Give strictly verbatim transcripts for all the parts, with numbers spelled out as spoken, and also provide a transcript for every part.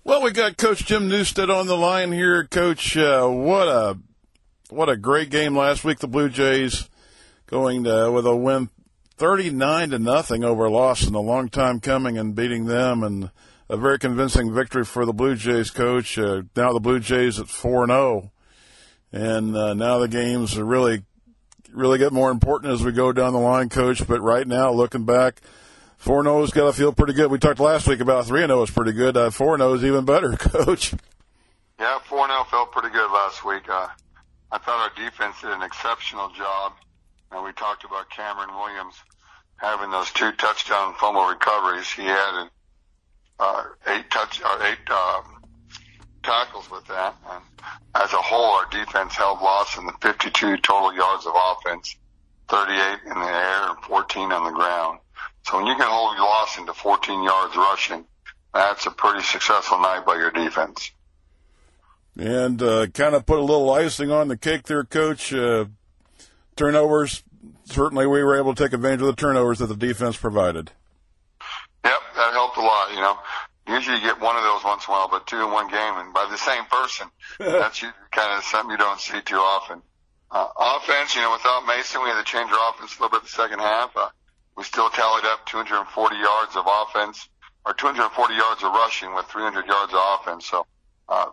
Well, we got Coach Jim Newstead on the line here. Coach, uh, what a what a great game last week. The Blue Jays going to, with a win thirty-nine to nothing over Lawson, a long time coming, and beating them, and a very convincing victory for the Blue Jays, Coach. Uh, now the Blue Jays at four and oh, and uh, now the games are really, really get more important as we go down the line, Coach. But right now, looking back, four and oh's got to feel pretty good. We talked last week about three and oh is pretty good. Uh, four and oh is even better, Coach. Yeah, four and oh felt pretty good last week. Uh, I thought our defense did an exceptional job. And we talked about Cameron Williams having those two touchdown fumble recoveries. He had uh, eight touch or eight um, tackles with that. And as a whole, our defense held Lawson to fifty-two total yards of offense, thirty-eight in the air and fourteen on the ground. So when you can hold Lawson to fourteen yards rushing, that's a pretty successful night by your defense. And uh, kind of put a little icing on the cake there, Coach. Uh, turnovers, certainly we were able to take advantage of the turnovers that the defense provided. Yep, that helped a lot, you know. Usually you get one of those once in a while, but two in one game, and by the same person. That's kind of something you don't see too often. Uh, offense, you know, without Mason, we had to change our offense a little bit the second half. Uh, we still tallied up two hundred forty yards of offense, or two hundred forty yards of rushing with three hundred yards of offense. So, uh,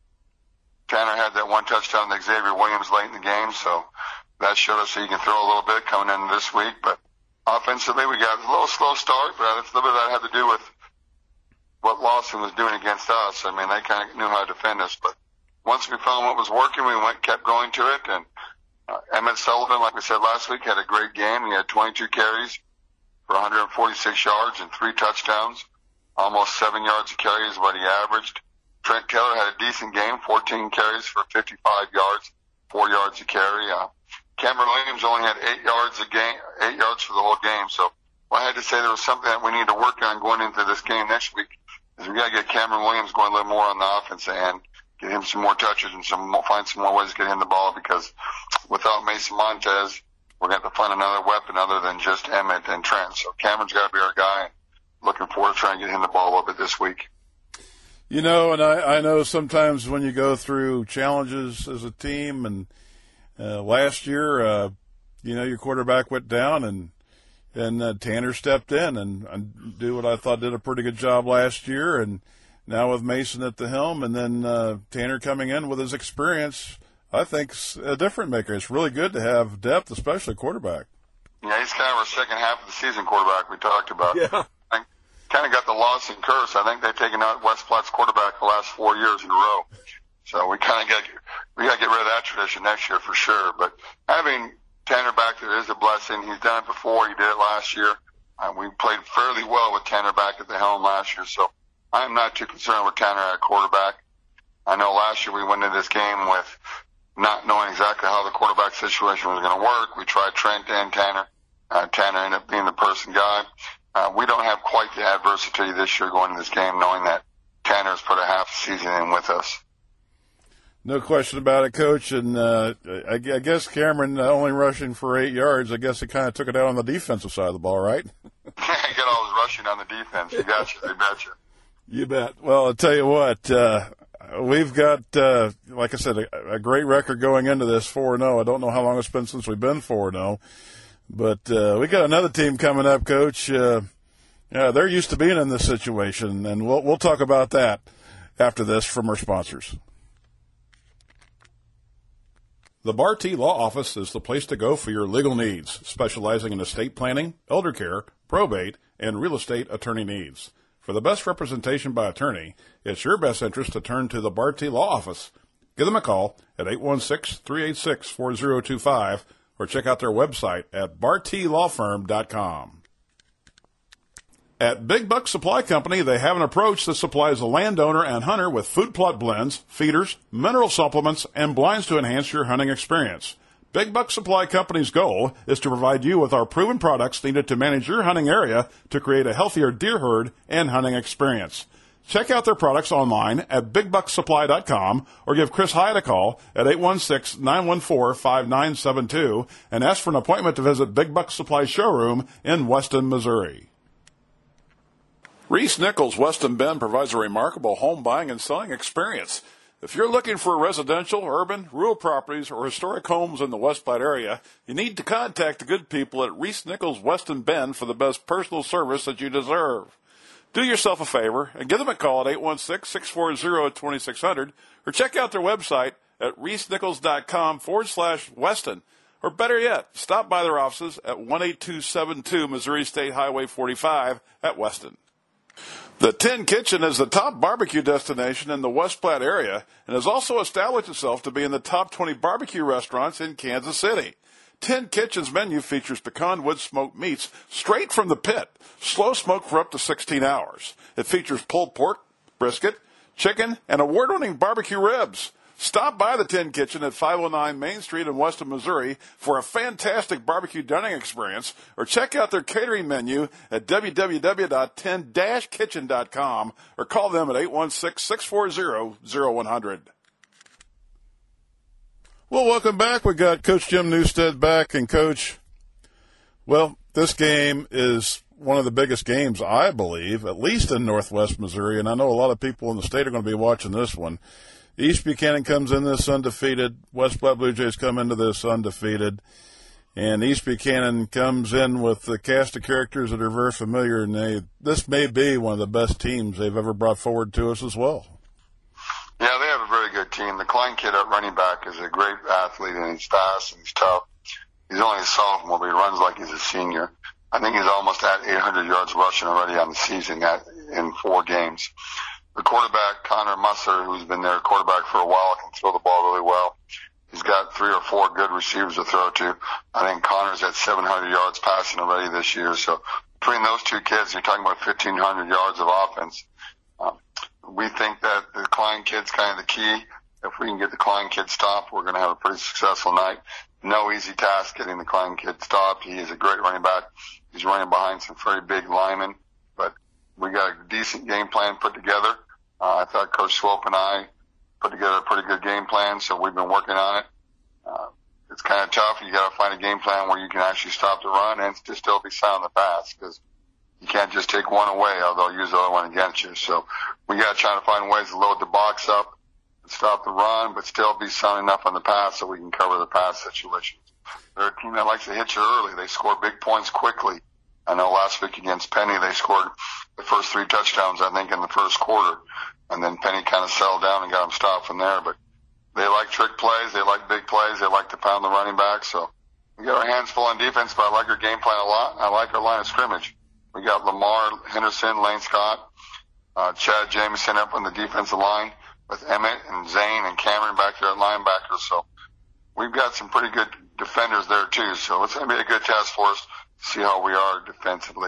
Tanner had that one touchdown to Xavier Williams late in the game, so that showed us that he can throw a little bit coming in this week. But offensively, we got a little slow start, but a little bit of that had to do with what Lawson was doing against us. I mean, they kind of knew how to defend us. But once we found what was working, we went, kept going to it. And uh, Emmett Sullivan, like we said last week, had a great game. He had twenty-two carries for one hundred forty-six yards and three touchdowns. Almost seven yards a carry is what he averaged. Trent Taylor had a decent game, fourteen carries for fifty-five yards, four yards a carry. Uh, Cameron Williams only had eight yards a game, eight yards for the whole game. So well, I had to say there was something that we need to work on going into this game next week. Is we got to get Cameron Williams going a little more on the offensive end, get him some more touches and some find some more ways to get him the ball, because without Mason Montez, we're going to have to find another weapon other than just Emmett and Trent. So Cameron's got to be our guy. Looking forward to trying to get him the ball a little bit this week. You know, and I, I know sometimes when you go through challenges as a team, and uh, last year, uh, you know, your quarterback went down, and and uh, Tanner stepped in and, and do what I thought did a pretty good job last year, and now with Mason at the helm, and then uh, Tanner coming in with his experience, I think a difference maker. It's really good to have depth, especially quarterback. Yeah, he's kind of our second half of the season quarterback we talked about. Yeah. Kind of got the Lawson curse. I think they've taken out West Platte's quarterback the last four years in a row. So we kind of got we got to get rid of that tradition next year for sure. But having Tanner back there is a blessing. He's done it before. He did it last year. Uh, we played fairly well with Tanner back at the helm last year. So I'm not too concerned with Tanner at quarterback. I know last year we went into this game with not knowing exactly how the quarterback situation was going to work. We tried Trent and Tanner. Uh, Tanner ended up being the person guy. Uh, we don't have quite the adversity this year going into this game, knowing that Tanner's put a half season in with us. No question about it, Coach. And uh, I, I guess Cameron uh, only rushing for eight yards. I guess he kind of took it out on the defensive side of the ball, right? Get all his rushing on the defense. You got you. They bet you. You bet. Well, I'll tell you what. Uh, we've got, uh, like I said, a, a great record going into this four and oh. I don't know how long it's been since we've been four and oh. But uh, we got another team coming up, Coach. Uh, yeah, they're used to being in this situation, and we'll we'll talk about that after this from our sponsors. The Barty Law Office is the place to go for your legal needs, specializing in estate planning, elder care, probate, and real estate attorney needs. For the best representation by attorney, it's your best interest to turn to the Barty Law Office. Give them a call at eight one six, three eight six, four zero two five or check out their website at barty law firm dot com. At Big Buck Supply Company, they have an approach that supplies the landowner and hunter with food plot blends, feeders, mineral supplements, and blinds to enhance your hunting experience. Big Buck Supply Company's goal is to provide you with our proven products needed to manage your hunting area to create a healthier deer herd and hunting experience. Check out their products online at big buck supply dot com or give Chris Hyatt a call at eight one six, nine one four, five nine seven two and ask for an appointment to visit Big Buck Supply showroom in Weston, Missouri. Reese Nichols Weston Bend provides a remarkable home buying and selling experience. If you're looking for residential, urban, rural properties, or historic homes in the West Platte area, you need to contact the good people at Reese Nichols Weston Bend for the best personal service that you deserve. Do yourself a favor and give them a call at eight one six, six four zero, two six zero zero or check out their website at reesenichols.com forward slash Weston. Or better yet, stop by their offices at one eight two seven two Missouri State Highway forty-five at Weston. The Tin Kitchen is the top barbecue destination in the West Platte area and has also established itself to be in the top twenty barbecue restaurants in Kansas City. Tin Kitchen's menu features pecan wood smoked meats straight from the pit, slow smoked for up to sixteen hours. It features pulled pork, brisket, chicken, and award-winning barbecue ribs. Stop by the Tin Kitchen at five oh nine Main Street in Weston, Missouri for a fantastic barbecue dining experience, or check out their catering menu at w w w dot tin dash kitchen dot com or call them at eight one six, six four zero, zero one zero zero. Well, welcome back. We got Coach Jim Newstead back, and Coach, well, this game is one of the biggest games, I believe, at least in Northwest Missouri, and I know a lot of people in the state are going to be watching this one. East Buchanan comes in this undefeated. West Platte Blue Jays come into this undefeated. And East Buchanan comes in with the cast of characters that are very familiar, and they, this may be one of the best teams they've ever brought forward to us as well. Yeah, they have a very good team. The Klein kid at running back is a great athlete, and he's fast and he's tough. He's only a sophomore, but he runs like he's a senior. I think he's almost at eight hundred yards rushing already on the season at, in four games. The quarterback, Connor Musser, who's been their quarterback for a while, can throw the ball really well. He's got three or four good receivers to throw to. I think Connor's at seven hundred yards passing already this year. So between those two kids, you're talking about fifteen hundred yards of offense. Um, we think that the Klein kid's kind of the key. If we can get the Klein kid stopped, we're going to have a pretty successful night. No easy task getting the Klein kid stopped. He is a great running back. He's running behind some very big linemen, but we got a decent game plan put together. Uh, I thought Coach Swope and I put together a pretty good game plan, so we've been working on it. Uh, it's kind of tough. You got to find a game plan where you can actually stop the run and to still be sound the pass, because you can't just take one away, or they'll use the other one against you. So we got to try to find ways to load the box up and stop the run, but still be sound enough on the pass so we can cover the pass situations. They're a team that likes to hit you early. They score big points quickly. I know last week against Penny, they scored the first three touchdowns, I think, in the first quarter. And then Penny kind of settled down and got them stopped from there. But they like trick plays. They like big plays. They like to pound the running back. So we got our hands full on defense, but I like our game plan a lot. I like our line of scrimmage. We got Lamar Henderson, Lane Scott, uh, Chad Jameson up on the defensive line with Emmett and Zane and Cameron back there at linebackers. So we've got some pretty good defenders there too. So it's going to be a good test for us to see how we are defensively.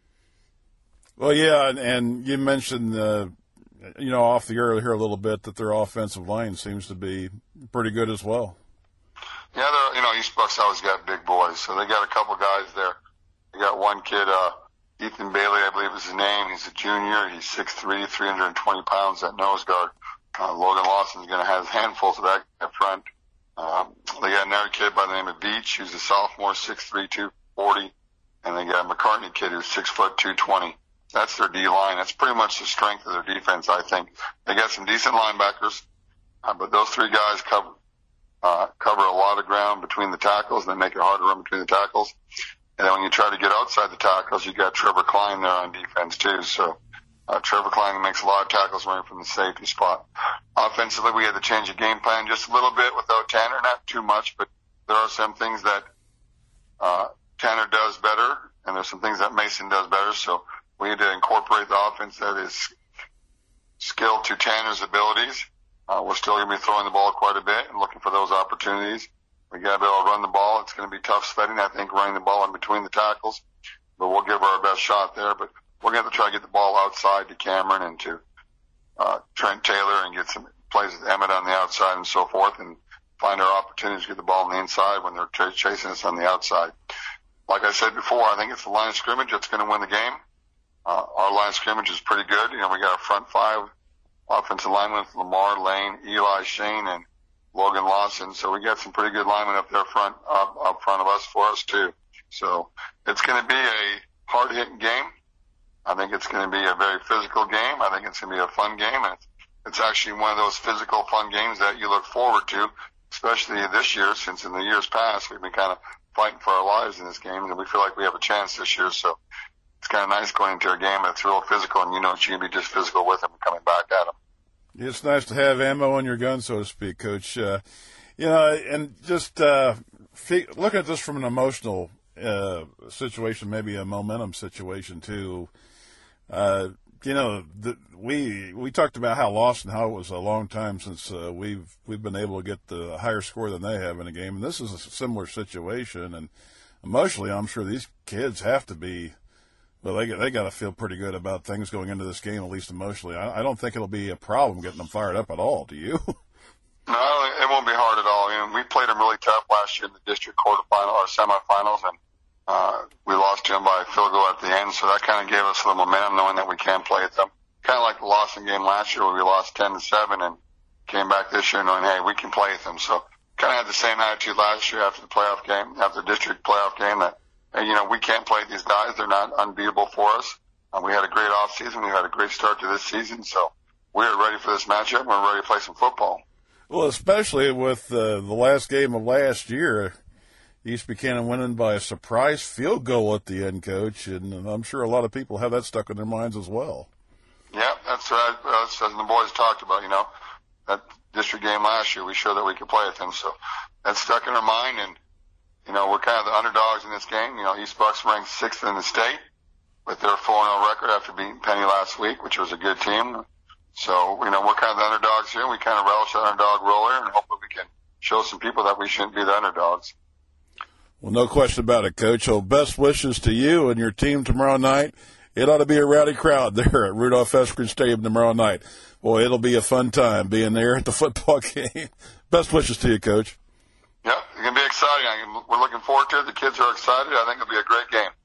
Well, yeah, and, and you mentioned, uh, you know, off the air here a little bit that their offensive line seems to be pretty good as well. Yeah, they're, you know, East Buck's always got big boys, so they got a couple guys there. They got one kid, uh, Ethan Bailey, I believe is his name. He's a junior. He's six three, three hundred twenty pounds at nose guard. Uh, Logan Lawson's going to have handfuls of that up front. Um, they got another kid by the name of Beach, who's a sophomore, six three, two forty. And they got a McCartney kid who's six foot, two twenty. That's their D-line. That's pretty much the strength of their defense, I think. They got some decent linebackers, uh, but those three guys cover, uh, cover a lot of ground between the tackles, and they make it hard to run between the tackles. And then when you try to get outside the tackles, you got Trevor Klein there on defense too. So, uh, Trevor Klein makes a lot of tackles running from the safety spot. Offensively, we had to change the game plan just a little bit without Tanner, not too much, but there are some things that, uh, Tanner does better, and there's some things that Mason does better. So, we had to incorporate the offense that is skilled to Tanner's abilities. Uh, we're still going to be throwing the ball quite a bit and looking for those opportunities. We got to be able to run the ball. It's going to be tough sledding, I think, running the ball in between the tackles, but we'll give our best shot there. But we're going to try to get the ball outside to Cameron and to uh, Trent Taylor and get some plays with Emmett on the outside and so forth, and find our opportunities to get the ball on the inside when they're ch- chasing us on the outside. Like I said before, I think it's the line of scrimmage that's going to win the game. Uh, our line of scrimmage is pretty good. You know, we got a front five offensive linemen with Lamar, Lane, Eli, Shane, and Logan Lawson. So we got some pretty good linemen up there front, up, up front of us for us too. So it's going to be a hard hitting game. I think it's going to be a very physical game. I think it's going to be a fun game. And it's actually one of those physical, fun games that you look forward to, especially this year, since in the years past we've been kind of fighting for our lives in this game, and we feel like we have a chance this year. So it's kind of nice going into a game that's real physical, and you know you can be just physical with them and coming back at them. It's nice to have ammo on your gun, so to speak, Coach. Uh, you know, and just uh, look at this from an emotional uh, situation, maybe a momentum situation too. Uh, you know, the, we we talked about how lost and how it was a long time since uh, we've we've been able to get the higher score than they have in a game, and this is a similar situation. And emotionally, I'm sure these kids have to be. Well, they they got to feel pretty good about things going into this game, at least emotionally. I, I don't think it'll be a problem getting them fired up at all. Do you? No, it won't be hard at all. You know, we played them really tough last year in the district quarterfinal or semifinals, and uh, we lost to them by a field goal at the end. So that kind of gave us a little momentum, knowing that we can play at them. Kind of like the Lawson game last year, where we lost ten to seven, and came back this year knowing, hey, we can play at them. So kind of had the same attitude last year after the playoff game, after the district playoff game, that. And, you know, we can't play these guys. They're not unbeatable for us. Uh, we had a great off season. We had a great start to this season. So we're ready for this matchup. We're ready to play some football. Well, especially with uh, the last game of last year, East Buchanan winning by a surprise field goal at the end, Coach. And, and I'm sure a lot of people have that stuck in their minds as well. Yeah, that's right. That's, as the boys talked about, you know, that district game last year, we showed that we could play with them. So that's stuck in our mind. And, you know, we're kind of the underdogs in this game. You know, East Bucks ranked sixth in the state with their four and oh record after beating Penny last week, which was a good team. So, you know, we're kind of the underdogs here. We kind of relish that underdog role here, and hopefully we can show some people that we shouldn't be the underdogs. Well, no question about it, Coach. So best wishes to you and your team tomorrow night. It ought to be a rowdy crowd there at Rudolph Eskridge Stadium tomorrow night. Boy, it'll be a fun time being there at the football game. Best wishes to you, Coach. Yeah, it's going to be exciting. We're looking forward to it. The kids are excited. I think it'll be a great game.